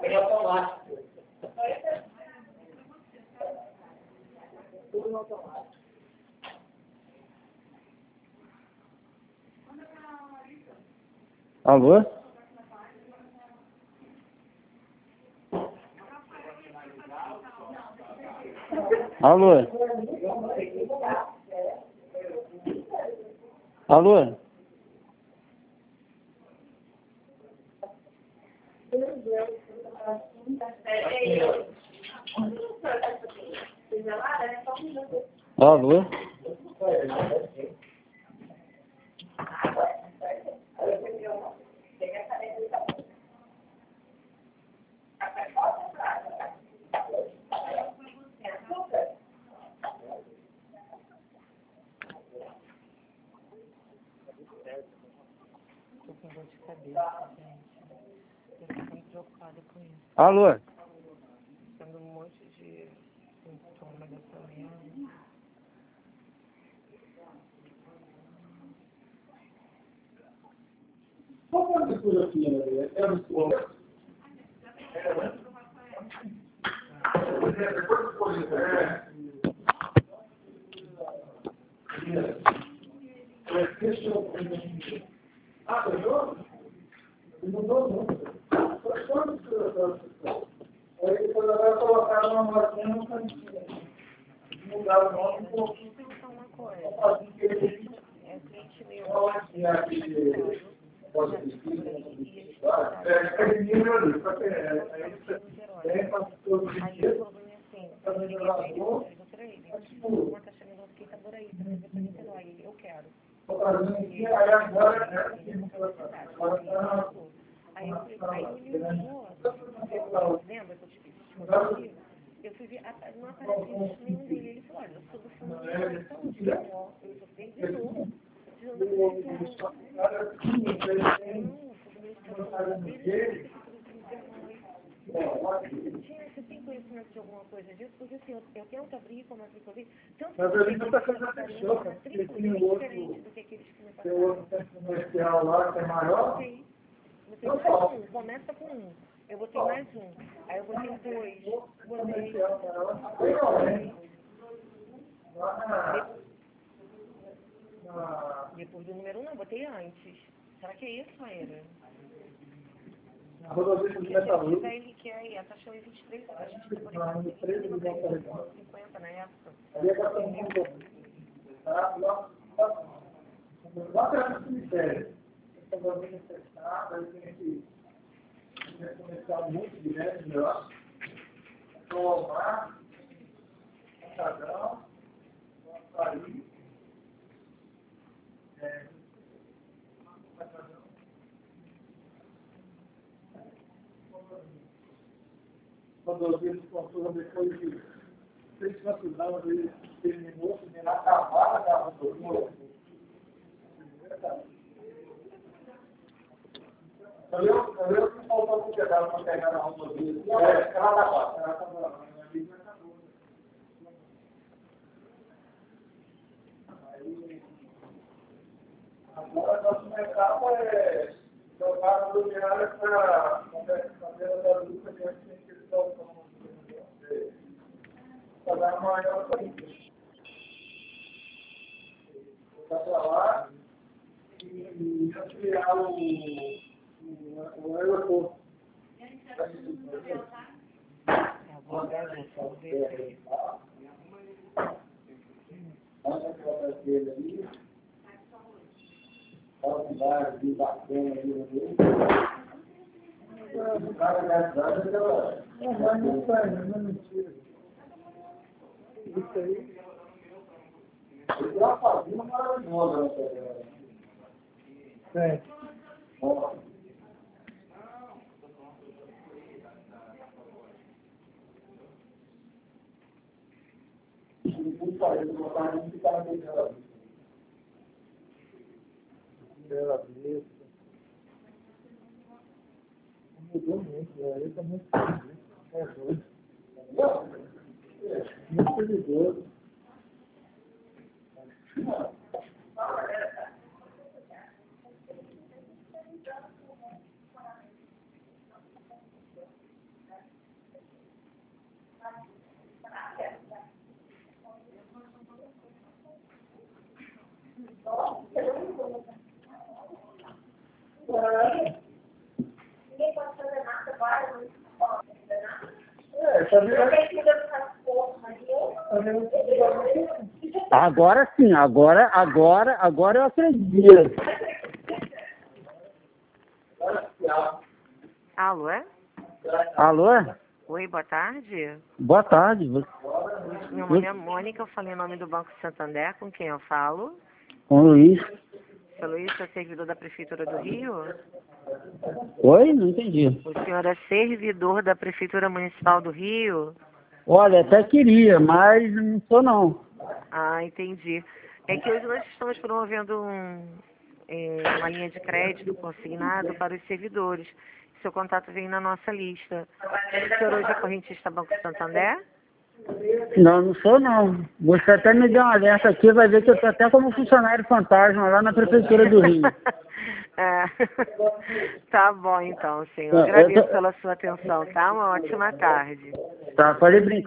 É automático. Tudo automático. Alô? Alô? Alô? Alô? Tô com dor de cabeça, gente. Eu tô muito preocupada com isso. Alô? Tendo um monte de sintoma dessa merda. Qual foi a fotografia, né? É o escola. Ah, fechou? Não mudou, não. Aí depois vai colocar uma motinha no cantinho. Mudar o nome um pouquinho. Deixa eu pensar uma coisa. É 20 mil. Aí eu falo assim, eu liguei pra ele, uma caixa de novo que tá por aí, pra ver pra Niterói. Aí eu quero. Aí eu falei, aí ele me ligou, lembra que eu te disse? Eu fui ver, não aparece nenhum dele. Ele falou, olha, eu sou do fundo de saúde, eu sou servidor. Você tem conhecimento de alguma coisa disso? Porque assim, eu tento abrir, como eu abri, tanto que eu tenho que fazer diferente do que aqueles que me passaram. Tem outro centro comercial lá que é maior? Sim. Botei mais um, começa com um. Eu botei mais um. Aí eu botei dois. Botei. Depois do número 1, não, botei antes. Será que é isso, Maíra? A rodovia de Metalúrgica. Ele quer aí, a taxa é 23, a gente está por 50 na época. Ali é lá perto do cemitério. Essa rodovia fechada, aí tem esse comercial muito grande lá. Então, o mar, o Cadão, o Açaí. Rodovia de contorno depois de 6 anos ele terminou, acabaram da rodovia. Eu que faltou um pedaço para pegar na rodovia. Ela tá lá. Ela tá lá. Agora, nosso mercado é jogar no lugar para fazer a luta que a gente tem que estão fazer uma maior política. Está para lá e ampliar o aeroporto. De bacana aí no meio. O cara da cidade não sai, não é mentira. Isso aí. Ele já fazia uma maravilhosa, né? Não parece que o cara não ficava melhor. Bela Vista. Mudou muito, ele está muito feliz. É doido. Muito perigoso. Agora sim, agora eu acredito. Alô, é? Alô? Oi, boa tarde. Boa tarde. Meu nome é Mônica, eu falei em nome do Banco Santander, com quem eu falo? Com o Luiz. Seu Luiz é servidor da Prefeitura do Rio? Oi? Não entendi. O senhor é servidor da Prefeitura Municipal do Rio? Olha, até queria, mas não sou não. Ah, entendi. É que hoje nós estamos promovendo uma linha de crédito consignado para os servidores. Seu contato vem na nossa lista. O senhor hoje é correntista Banco Santander? Não, não sou não. Você até me deu um alerta aqui, vai ver que eu estou até como funcionário fantasma lá na Prefeitura do Rio. É. Tá bom então, senhor. Agradeço pela sua atenção, tá? Uma ótima tarde. Tá, falei brincar.